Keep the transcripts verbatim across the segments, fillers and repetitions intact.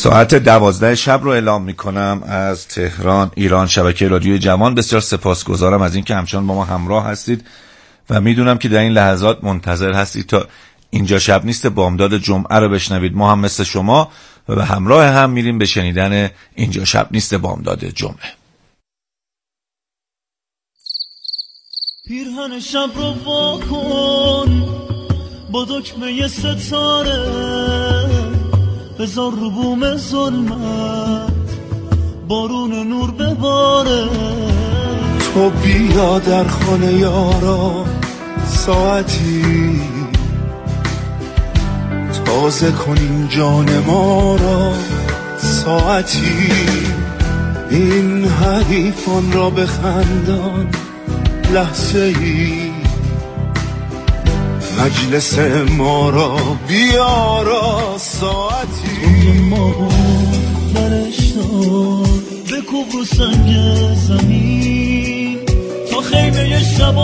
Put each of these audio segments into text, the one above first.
ساعت دوازده شب رو اعلام میکنم از تهران ایران، شبکه رادیوی جوان. بسیار سپاسگزارم از اینکه همچنان با ما همراه هستید و میدونم که در این لحظات منتظر هستید تا اینجا شب نیست بامداد جمعه رو بشنوید. ما هم مثل شما و به همراه هم میریم به شنیدن اینجا شب نیست بامداد جمعه. پیرهن شب رو وا کن با دکمه ستاره، بذار رو بوم ظلمت بارون نور بباره. تو بیا در خانه یارا ساعتی، تازه کنیم جان ما را ساعتی. این حریفان را بخندان لحظه ای، مجلس ما را بیارا ساعتی. توی ما برش دار بکوب رو سنگ زمین تا خیمه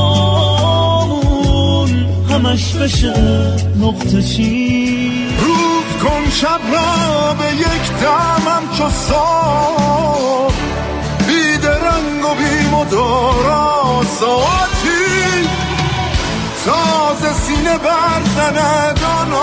شبامون همش بشه نقطه چین. روز کن شب را به یک دمم چو صبح، بیدرنگ و بیمدارا ساعتی. تازه سینه برزند آن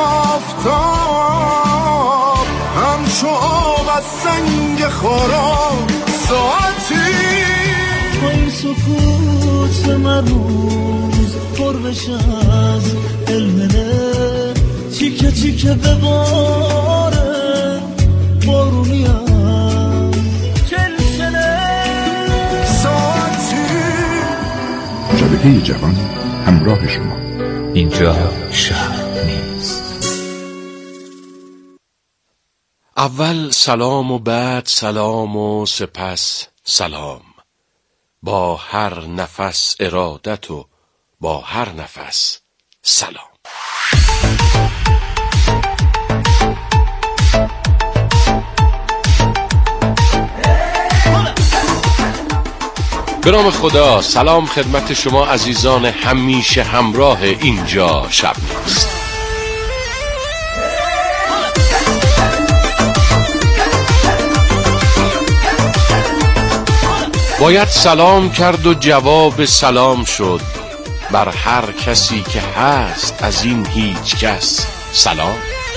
آفتاب، همچو آب از سنگ خارا ساعتی. تا این سکوت مروز پر بشه از علمه، چیکه چیکه بباره بارونی هم چلچله ساعتی. شبکه جوان همراه شما. اینجا شب نیست. اول سلام و بعد سلام و سپس سلام، با هر نفس ارادت و با هر نفس سلام. به نام خدا، سلام خدمت شما عزیزان همیشه همراه اینجا شب نیست. باید سلام کرد و جواب سلام شد، بر هر کسی که هست از این هیچ کس سلام.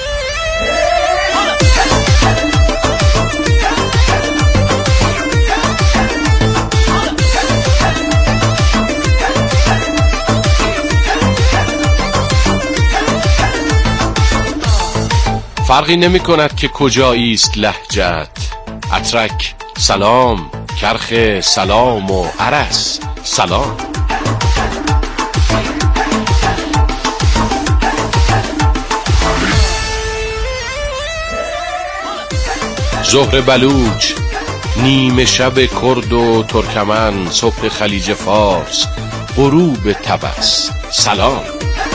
فرقی نمی کند که کجایی است لهجت، اترک سلام، کرخ سلام و عرس سلام. ظهر بلوچ، نیمه شب کرد و ترکمن، صبح خلیج فارس، غروب طبس سلام.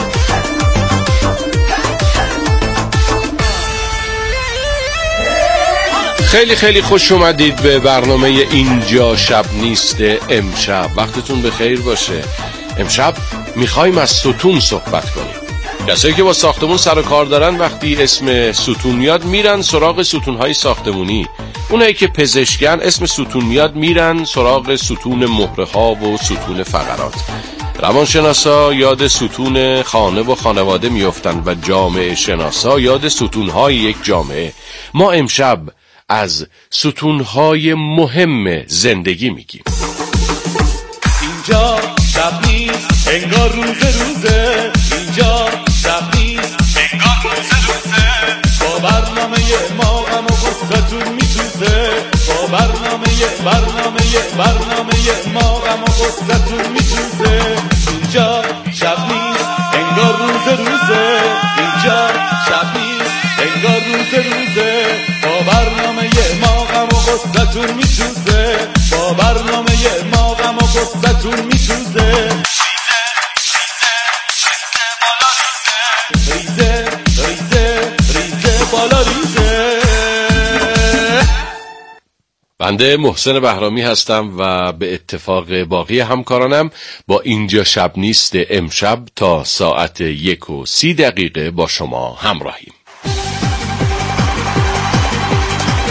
خیلی خیلی خوش اومدید به برنامه اینجا شب نیست امشب. وقتتون بخیر باشه. امشب میخوایم از ستون صحبت کنیم. کسایی که با ساختمون سر و کار دارن وقتی اسم ستون میاد میرن سراغ ستونهای ساختمونی. اونایی که پزشکن اسم ستون میاد میرن سراغ ستون مهره ها و ستون فقرات. روانشناسا یاد ستون خانه و خانواده میافتن و جامعه شناسا یاد ستونهای یک جامعه. ما امشب از ستونهای مهم زندگی میگیم. اینجا شب نیست انگار روز روزه، اینجا شب نیست انگار روز روزه، با برنامه ما غم و غصتون میتوزه، با برنامه برنامه برنامه ما غم و غصتون میتوزه. اینجا شب نیست انگار روز روزه، اینجا شب نیست انگار روز روزه، با برنامه ما غم و غصتون میتوزه، با برنامه ما غم و غصتون میتوزه. ریزه ریزه ریزه بالا ریزه. بنده محسن بهرامی هستم و به اتفاق باقی همکارانم با اینجا شب نیست امشب تا ساعت یک و سی دقیقه با شما همراهیم.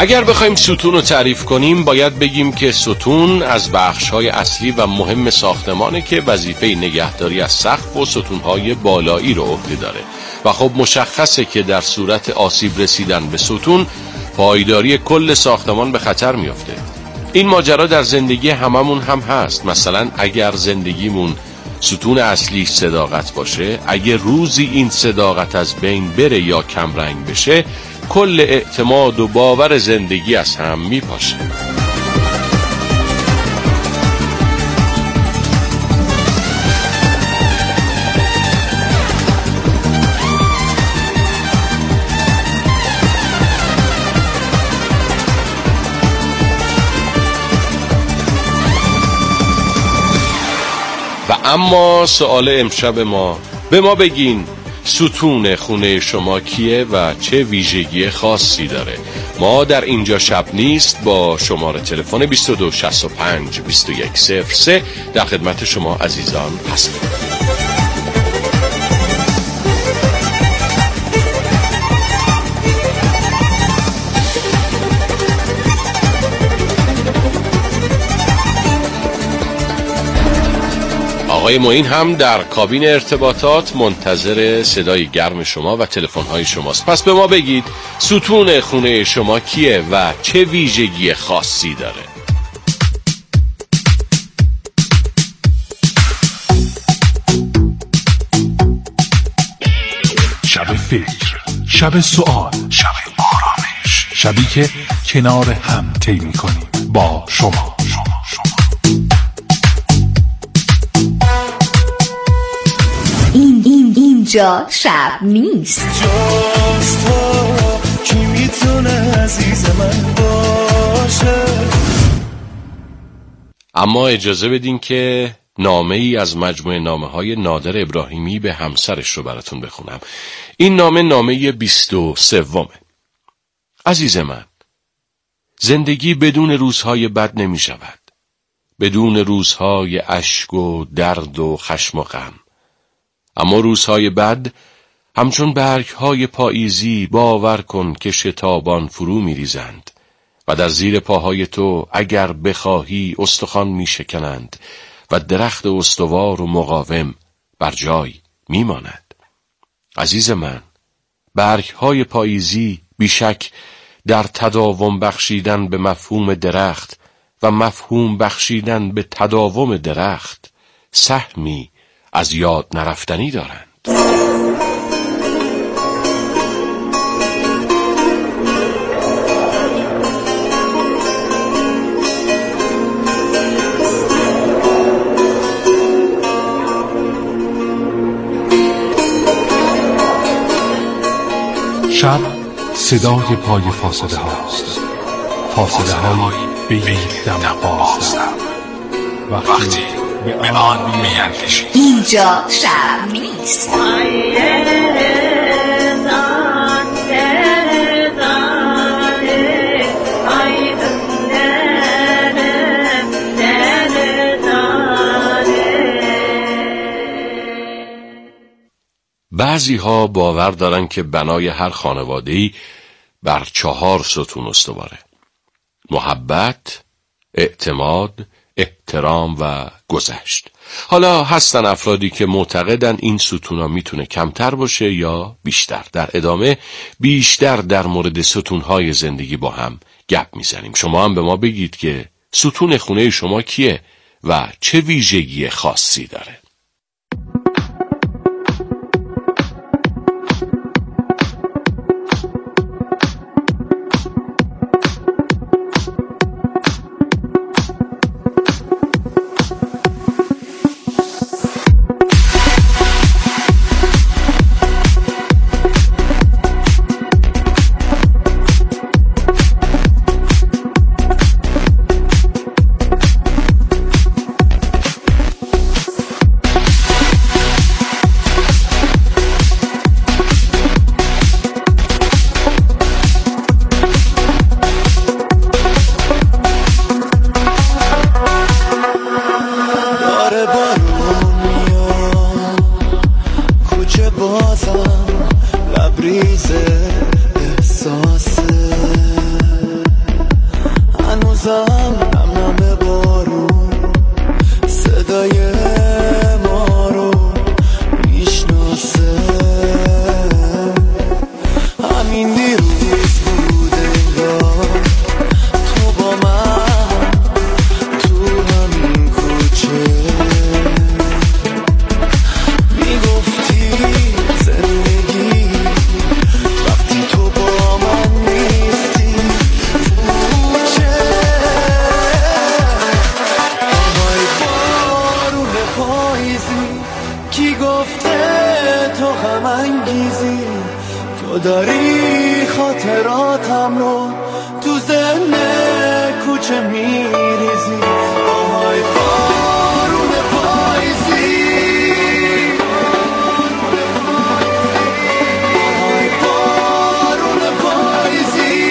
اگر بخوایم ستون رو تعریف کنیم باید بگیم که ستون از بخش‌های اصلی و مهم ساختمانه که وظیفه نگهداری از سقف و ستون‌های بالایی رو عهده داره و خب مشخصه که در صورت آسیب رسیدن به ستون پایداری کل ساختمان به خطر میفته. این ماجرا در زندگی هممون هم هست. مثلا اگر زندگیمون ستون اصلی صداقت باشه، اگه روزی این صداقت از بین بره یا کمرنگ بشه، کل اعتماد و باور زندگی از هم میپاشه. و اما سوال امشب ما، به ما بگین ستون خونه شما کیه و چه ویژگی خاصی داره؟ ما در اینجا شب نیست با شماره تلفن بیست و دو شصت و پنج بیست و یک صفر سه در خدمت شما عزیزان هستیم. آقای معین هم در کابین ارتباطات منتظر صدای گرم شما و تلفن‌های شماست. پس به ما بگید ستون خونه شما کیه و چه ویژگی خاصی داره؟ شب فکر، شب سوال، شب آرامش، شبی که کنار هم طی می‌کنیم با شما. اینجا شب نیست. جاست تو کی میتونه عزیز من باشه. اما اجازه بدین که نامه ای از مجموعه نامه های نادر ابراهیمی به همسرش رو براتون بخونم. این نامه نامه بیست و سومه. عزیز من، زندگی بدون روزهای بد نمی شود، بدون روزهای اشک و درد و خشم و غم. اما روزهای بد همچون برگ‌های پاییزی باور کن که شتابان فرو می‌ریزند و در زیر پاهای تو اگر بخواهی استخوان می‌شکنند و درخت استوار و مقاوم بر جای می‌ماند. عزیز من، برگ‌های پاییزی بیشک در تداوم بخشیدن به مفهوم درخت و مفهوم بخشیدن به تداوم درخت سهمی از یاد نرفتنی دارند. شب صدای پای فاصله هاست، فاصله های به یک دم بازدم. وقتی به آن میاندیشی اینجا شب نیست. بعضی ها باور دارن که بنای هر خانواده‌ای بر چهار ستون استواره: محبت، اعتماد، احترام و گذشت. حالا هستن افرادی که معتقدن این ستونا میتونه کمتر باشه یا بیشتر. در ادامه بیشتر در مورد ستونهای زندگی با هم گپ میزنیم. شما هم به ما بگید که ستون خونه شما کیه و چه ویژگی خاصی داره؟ هنوزم نم نم بارون صدای ما رو میشناسه. همین دیروز بود انگار تو با من تو همین کوچه میگفتی زندگی وقتی تو با من نیستی پوچه. آهای بارون پاییزی کی گفته تو غم انگیزی، تو داری خاطراتم رو تو ذهن کوچه میریزی. آهای بارون پاییزی، آهای بارون پاییزی.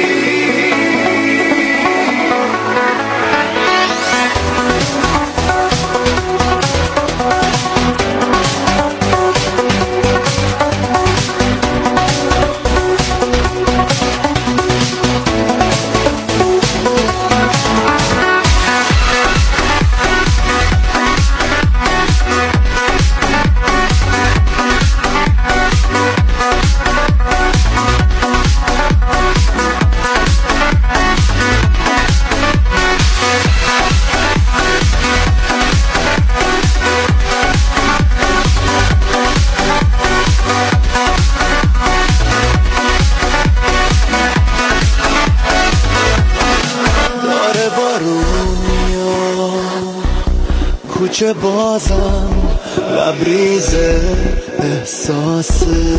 کوچه بازم لبریز احساسه.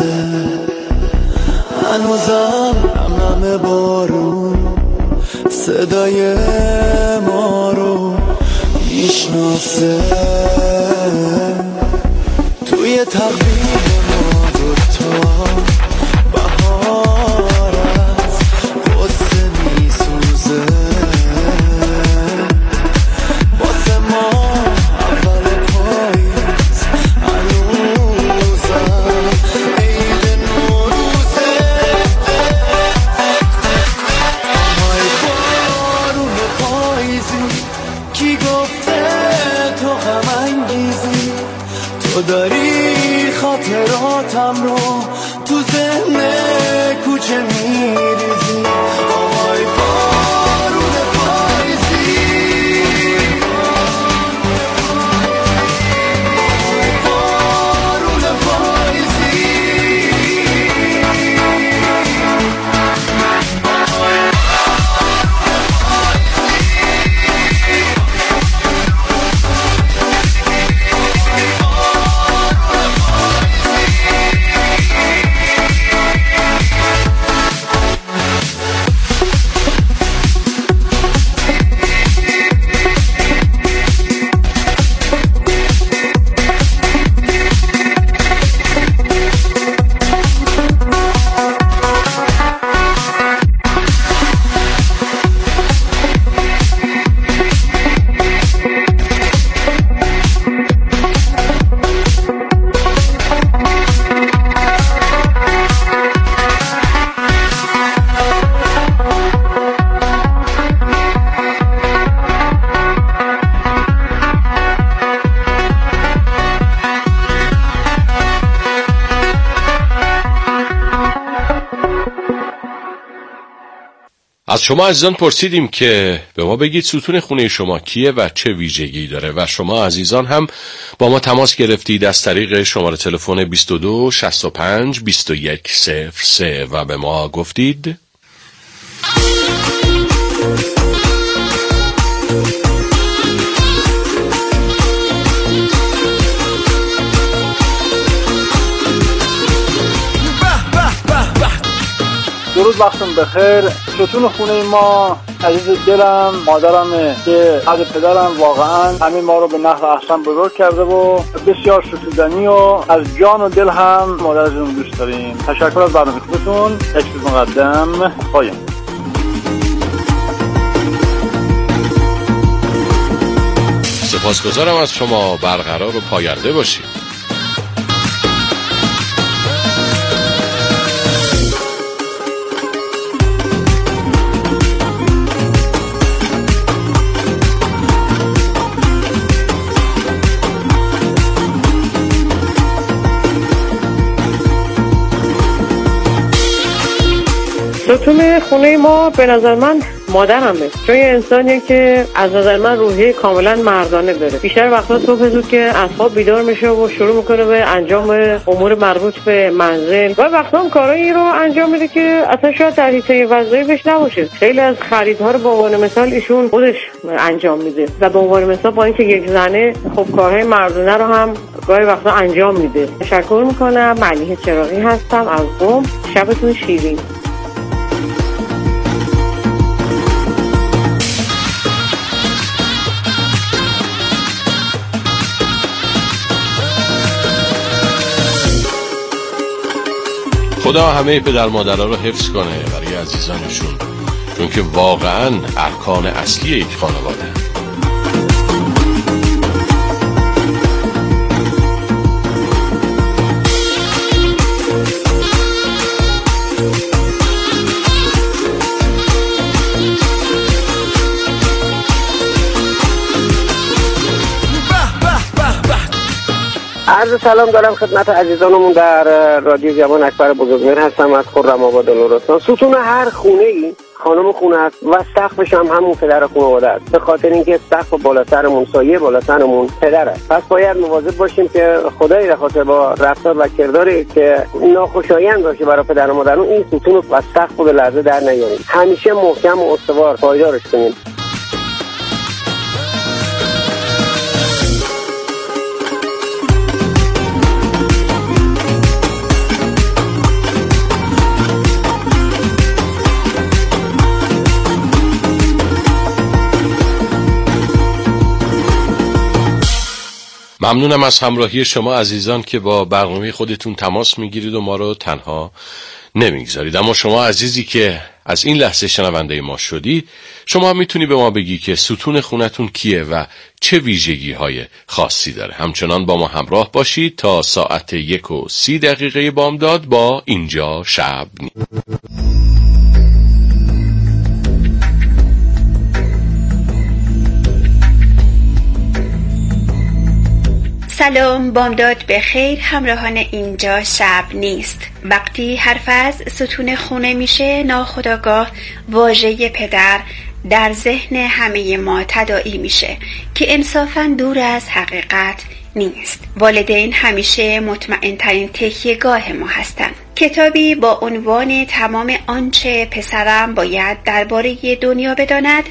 هنوزم نم نم بارون صدای ما رو میشناسه. توی تقویم ما دوتا بهار از قصه میسوزه. واسه ما اول پاییز هنوزم عید نوروزه. آهای بارون پاییزی کی گفته تو غم انگیزی، تو داری خاطراتم رو تو ذهن کوچه میریزی. آهای بارون پاییزی، آهای بارون پاییزی. از شما عزیزان پرسیدیم که به ما بگید ستون خونه شما کیه و چه ویژگی داره و شما عزیزان هم با ما تماس گرفتید از طریق شماره تلفن بیست و دو شصت و پنج بیست و یک صفر سه و به ما گفتید درود وقتون بخیر. ستون خونه ما عزیز دلم مادرمه که از پدرم واقعا همین ما رو به نحو احسن بزرگ کرده و بسیار ستودنی و از جان و دل هم مادرمون دوست داریم. تشکر از برنامه خوبتون. تشکر مقدم. پایان. سپاسگزارم از شما. برقرار و پاینده باشید. ستون خونه ما به نظر من مادرمه، چون یه انسانیه که از نظر من روحیه کاملا مردانه داره. بیشتر وقتا صبح زود که از خواب بیدار میشه و شروع میکنه به انجام امور مربوط به منزل و وقتا هم کارایی رو انجام میده که اصلا شاید در حیطه وظایفش نباشه. خیلی از خریدها رو به عنوان مثال ایشون خودش انجام میده و به عنوان مثال با اینکه یک زنه خب کارهای مردانه رو هم گاهی وقتا انجام میده. تشکر میکنم. ملیحه چراغی هستم از قم. شبتون شیرین. خدا همه پدر مادرها رو حفظ کنه برای عزیزانشون، چون که واقعا ارکان اصلی یک خانواده. عرض سلام دارم خدمت عزیزانمون در رادیو جوان. اکبر بزرگمهر هستم از خرم‌آباد نورستان. ستون هر خونه ای خانم خونه است و سقفش هم همون پدر خانواده است، به خاطر اینکه سقف بالا سرمون، سایه بالا سرمون پدر است. پس باید مواظب باشیم که خدایی به خاطر با رفتار و کرداری که ناخوشایند باشه برای پدر و مادرمون این ستون و سقف رو به لرزه در نیاریم، همیشه محکم و استوار پایدارش کنیم. ممنونم از همراهی شما عزیزان که با برنامه خودتون تماس میگیرید و ما رو تنها نمیگذارید. اما شما عزیزی که از این لحظه شنونده ما شدی، شما میتونی به ما بگی که ستون خونتون کیه و چه ویژگی های خاصی داره. همچنان با ما همراه باشید تا ساعت یک و سی دقیقه بامداد با اینجا شب نیست. سلام، بامداد به خیر همراهان اینجا شب نیست. وقتی حرف از ستون خونه میشه، ناخودآگاه واژه پدر در ذهن همه ما تداعی میشه که انصافاً دور از حقیقت نیست. والدین همیشه مطمئن ترین تکیه‌گاه ما هستند. کتابی با عنوان تمام آنچه پسرم باید درباره دنیا بداند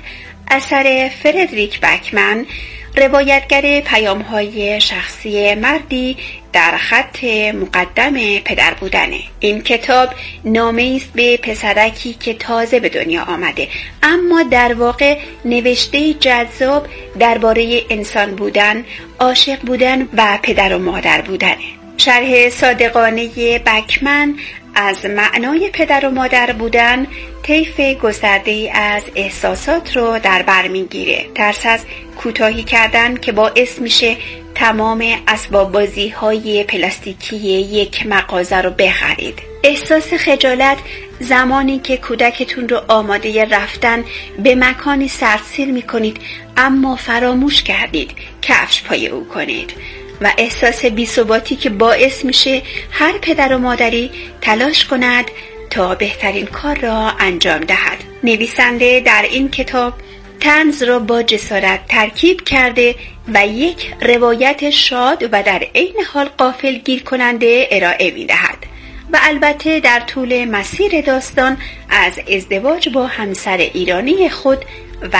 اثر فردریک بکمن، روایتگر پیام‌های شخصی مردی در خط مقدم پدر بودنه. این کتاب نامه‌ای است به پسرکی که تازه به دنیا آمده، اما در واقع نوشته جذاب درباره انسان بودن، عاشق بودن و پدر و مادر بودنه. شرح صادقانه بکمن از معنای پدر و مادر بودن طیف گسترده‌ای از احساسات رو در بر میگیره. ترس از کوتاهی کردن که باعث میشه تمام اسباب بازی های پلاستیکی یک مغازه رو بخرید. احساس خجالت زمانی که کودکتون رو آماده رفتن به مکانی سرسیر میکنید اما فراموش کردید کفش پای او کنید. و احساس بی‌ثباتی که باعث میشه هر پدر و مادری تلاش کند تا بهترین کار را انجام دهد. نویسنده در این کتاب طنز را با جسارت ترکیب کرده و یک روایت شاد و در عین حال غافلگیر کننده ارائه می‌دهد و البته در طول مسیر داستان از ازدواج با همسر ایرانی خود و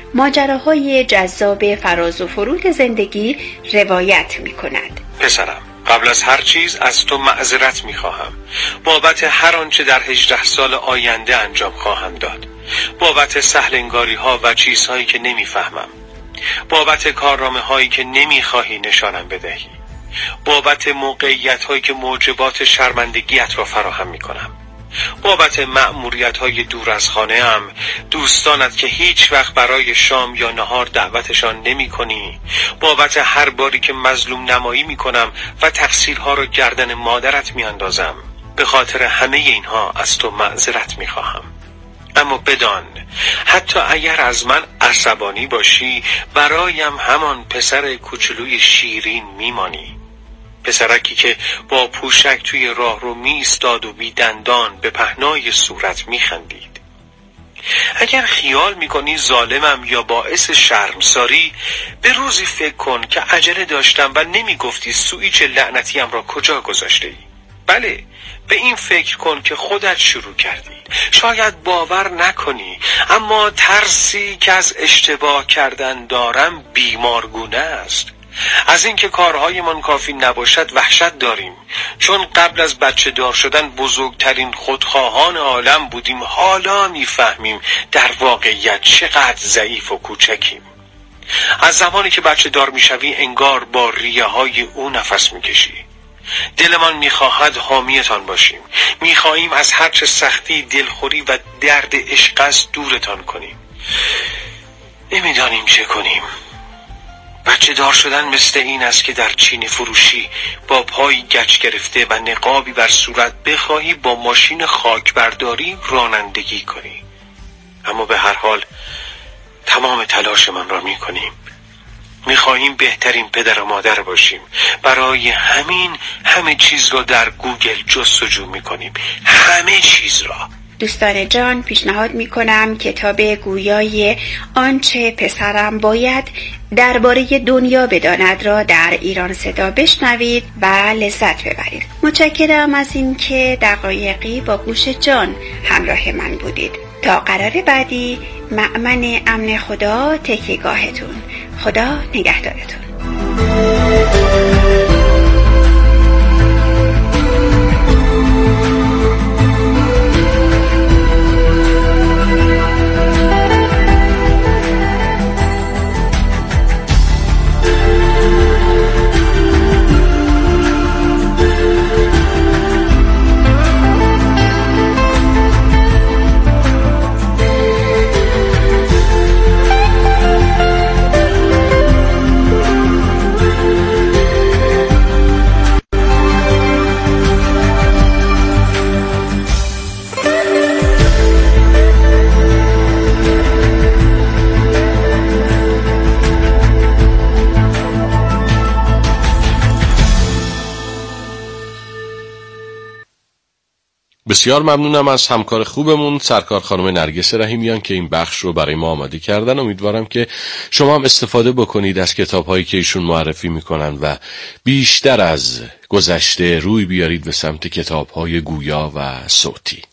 ماجراهای جذاب فراز و فرود زندگی روایت می‌کند. پسرم، قبل از هر چیز از تو معذرت می‌خواهم بابت هر آنچه در هجده سال آینده انجام خواهم داد، بابت سهلنگاری‌ها و چیزهایی که نمی‌فهمم، بابت کارنامه‌هایی که نمی‌خواهی نشانم بدهی، بابت موقعیت‌هایی که موجبات شرمندگیت را فراهم می‌کنم، بابت مأموریت‌های دور از خانه‌ام، دوستانت که هیچ وقت برای شام یا نهار دعوتشان نمی‌کنی، بابت هر باری که مظلوم نمایی می‌کنم و تقصیرها را گردن مادرت می‌اندازم. به خاطر همه اینها از تو معذرت می‌خواهم. اما بدان حتی اگر از من عصبانی باشی، برایم همان پسر کوچولوی شیرین میمانی. پسرکی که با پوشک توی راه رو می ایستاد و بی دندان به پهنای صورت می خندید. اگر خیال میکنی ظالمم یا باعث شرمساری، به روزی فکر کن که عجله داشتم و نمیگفتی سوئیچ لعنتیم را کجا گذاشته ای. بله، به این فکر کن که خودت شروع کردی. شاید باور نکنی، اما ترسی که از اشتباه کردن دارم بیمارگونه است. از اینکه کارهایمان کافی نباشد وحشت داریم، چون قبل از بچه دار شدن بزرگترین خودخواهان عالم بودیم. حالا میفهمیم در واقعیت چقدر ضعیف و کوچکیم. از زمانی که بچه دار میشوی انگار با ریه های او نفس میکشی. دلمان میخواهد حامیتان باشیم، میخواهیم از هرچه سختی، دلخوری و درد عشق است دورتان کنیم. نمیدانیم چه کنیم. بچه دار شدن مثل این است که در چینی فروشی با پای گچ گرفته و نقابی بر صورت بخواهی با ماشین خاک برداری رانندگی کنی. اما به هر حال تمام تلاشمان را می کنیم. می خواهیم بهترین پدر و مادر باشیم. برای همین همه چیز را در گوگل جستجو می کنیم. همه چیز را. دوستان جان، پیشنهاد می کنم کتاب گویای آنچه پسرم باید درباره دنیا بداند را در ایران صدا بشنوید و لذت ببرید. متشکرم از اینکه دقایقی با گوش جان همراه من بودید. تا قرار بعدی، مأمن امن خدا تکیهگاهتون. خدا نگهدارتون. بسیار ممنونم از همکار خوبمون سرکار خانم نرگس رحیمیان که این بخش رو برای ما آماده کردن. امیدوارم که شما هم استفاده بکنید از کتاب‌هایی که ایشون معرفی میکنن و بیشتر از گذشته روی بیارید به سمت کتاب‌های گویا و صوتی.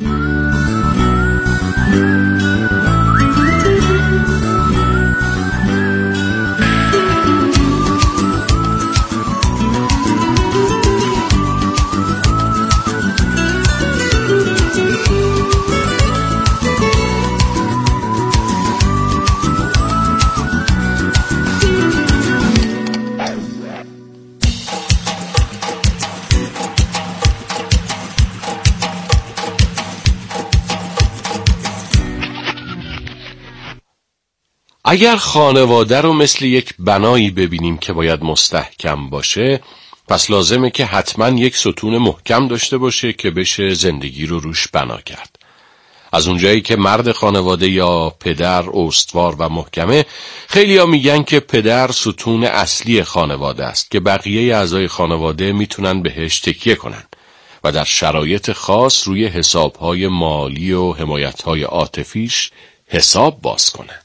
اگر خانواده رو مثل یک بنایی ببینیم که باید مستحکم باشه، پس لازمه که حتما یک ستون محکم داشته باشه که بشه زندگی رو روش بنا کرد. از اونجایی که مرد خانواده یا پدر استوار و محکمه، خیلی ها میگن که پدر ستون اصلی خانواده است که بقیه اعضای خانواده میتونن بهش تکیه کنن و در شرایط خاص روی حسابهای مالی و حمایتهای عاطفیش حساب باز کنن.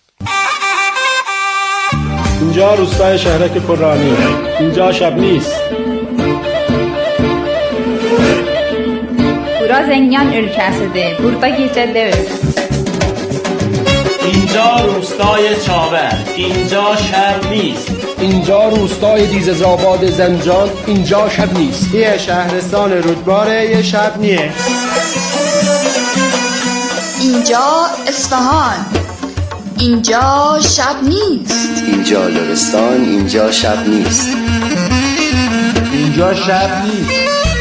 اینجا روستای شهرک پررانی، اینجا شب نیست. Bura Zengan ülkəsidir. Burada gecə deyil. اینجا روستای چابر، اینجا شب نیست. اینجا روستای دیزه‌آباد زنجان، اینجا شب نیست. یه شهرستان رودباره، یه شب نیه. اینجا اصفهان، اینجا شب نیست. اینجا لرستان، اینجا شب نیست. اینجا شب نیست.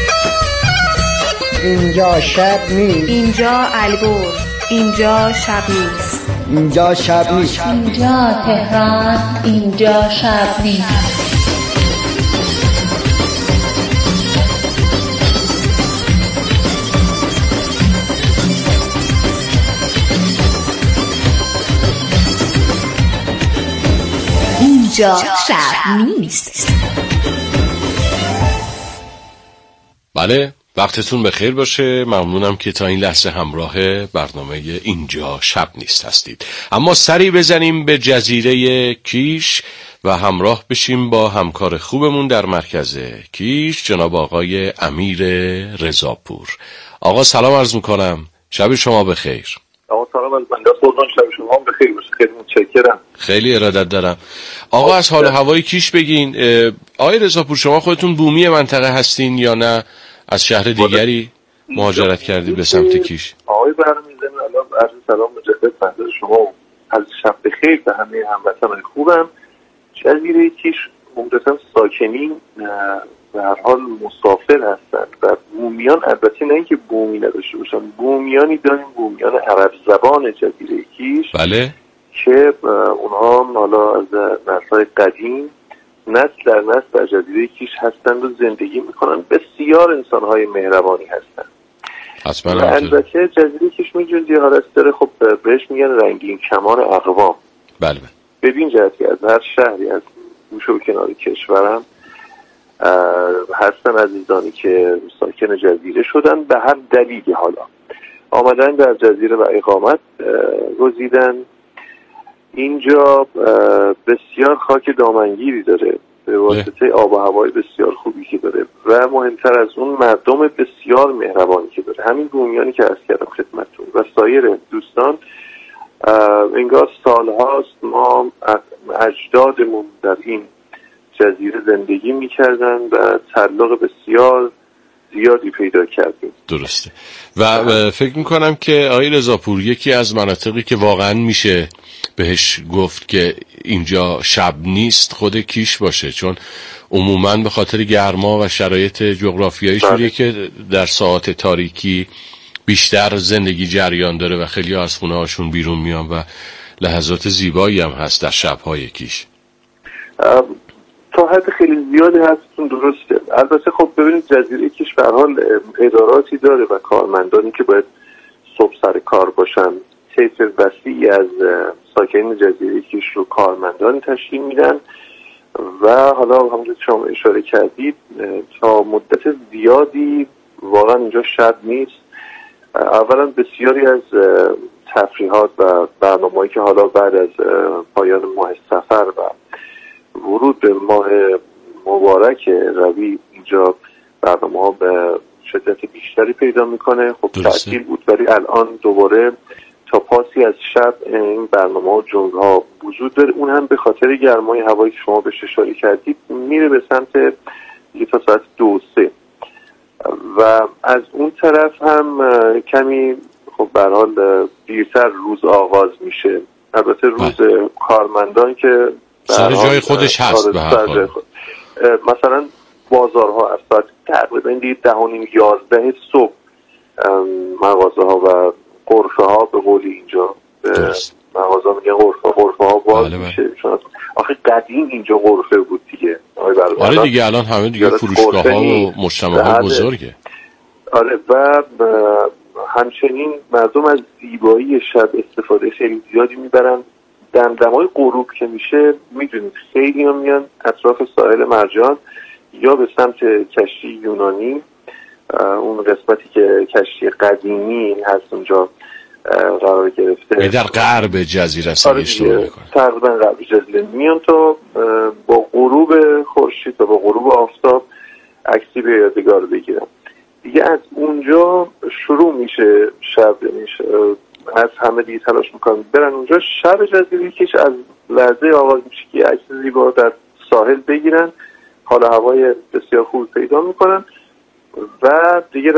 اینجا شب نیست. اینجا البرز، اینجا شب نیست. اینجا شب نیست. اینجا تهران، اینجا شب نیست. اینجا شب نیست. بله، وقتتون بخیر باشه. ممنونم که تا این لحظه همراه برنامه اینجا شب نیست هستید. اما سری بزنیم به جزیره کیش و همراه بشیم با همکار خوبمون در مرکز کیش، جناب آقای امیر رضاپور. آقا سلام عرض میکنم، شب شما بخیر. آقا سلام از بنده سلطان، شب شما بخیر باشه. خیلی متشکرم. خیلی ارادت دارم. آقا از حال هوای کیش بگین. آقای رضاپور شما خودتون بومی منطقه هستین یا نه از شهر دیگری مهاجرت کردید به سمت کیش؟ آقای برنامه‌زن الان عرض سلام مجدد بنده شما از شب بخیر به همه هموطنان خوبم. جزیره کیش عمدتاً ساکنین به هر حال مسافر هستند و بومیان، البته نه اینکه بومی نداشته باشن، بومیانی داریم، بومیان عرب زبان جزیره کیش. بله. که اونها حالا از نسل‌های قدیم نسل در نسل در جزیره کیش هستند و زندگی میکنن. بسیار انسان‌های مهربانی هستند. حتما. البته جزیره کیش می‌دونید یه حالت داره، خب بهش میگن رنگین کمان اقوام. بله. ببین جهت که از هر شهری از گوشه و کنار کشورم هستن عزیزانی که ساکن جزیره شدن، به هر دلیلی حالا آمدن در جزیره و اقامت گزیدن. اینجا بسیار خاک دامنگیری داره به واسطه آب و هوای بسیار خوبی که داره و مهمتر از اون مردم بسیار مهربانی که داره. همین بومیانی که عرض کردم خدمتتون و سایر دوستان، انگار سالهاست ما اجدادمون در این جزیره زندگی میکردن و تعلق بسیار زیادی پیدا کردیم. درسته. و فکر میکنم که آقای رضاپور یکی از مناطقی که واقعا میشه بهش گفت که اینجا شب نیست خود کیش باشه، چون عموما به خاطر گرما و شرایط جغرافیایی شوریه که در ساعات تاریکی بیشتر زندگی جریان داره و خیلی از خونه هاشون بیرون میان و لحظات زیبایی هم هست در شبهای کیش. تا حد خیلی زیادی هستون درسته. البته خب ببینید جزیره کیش به هر حال اداراتی داره و کارمندانی که باید صبح سر کار باشن. طیف وسیعی از ساکنین جزیره کیش رو کارمندانی تشکیل میدن و حالا همونجور که شما اشاره کردید تا مدت زیادی واقعا اینجا شب نیست. اولا بسیاری از تفریحات و برنامه‌هایی که حالا بعد از پایان ماه سفر و ورود به ماه مبارک ربیع اینجا برنامه‌ها به شدت بیشتری پیدا میکنه. خب تعطیل بود ولی الان دوباره تا پاسی از شب این برنامه‌ها و جنگ‌ها وجود داره. اون هم به خاطر گرمای هوایی که شما بهش اشاره کردید میره به سمت یه تا ساعت دو سه و از اون طرف هم کمی خب به هر حال دیرتر روز آغاز میشه. البته روز کارمندان که سر جای خودش هست به هر حال. مثلا بازارها از ساعت تقریبا دیگه ده و نیم یازده صبح مغازه ها و غرفه ها به قول اینجا مغازه ها میگن غرفه غرفه ها باز بله میشه. چون آخه قدیم اینجا غرفه بود دیگه. آره دیگه الان همه دیگه فروشگاه ها و مجتمع های بزرگه. آره و همچنین مردم از زیبایی شب استفاده خیلی زیادی میبرن. دمدمای غروب که میشه میدونید خیلی هم میان اطراف ساحل مرجان یا به سمت کشتی یونانی، اون قسمتی که کشتی قدیمی هست اونجا قرار گرفته در غرب جزیره است. آره تقریبا غرب جزیره میان تا با غروب خورشید و با غروب آفتاب عکسی به یادگار بگیرن. دیگه از اونجا شروع میشه شب، میشه از همه دیگه تلاش میکنن برن اونجا. شب جزیره کیش از لحظه آغاز میشه که عکس زیبا در ساحل بگیرن، حالا هوای بسیار خوب پیدا میکنن و دیگه